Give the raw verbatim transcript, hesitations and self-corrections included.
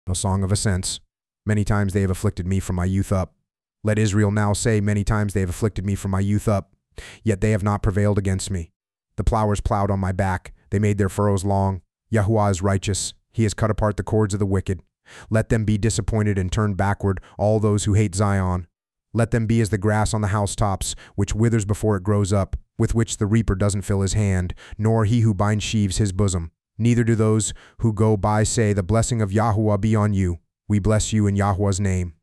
A song of ascents. Many times they have afflicted me from my youth up. Let Israel now say, many times they have afflicted me from my youth up. Yet they have not prevailed against me. The plowers plowed on my back. They made their furrows long. Yahuwah is righteous. He has cut apart the cords of the wicked. Let them be disappointed and turn backward, all those who hate Zion. Let them be as the grass on the housetops, which withers before it grows up, with which the reaper doesn't fill his hand, nor he who binds sheaves his bosom. Neither do those who go by say, the blessing of Yahuwah be on you. We bless you in Yahuwah's name.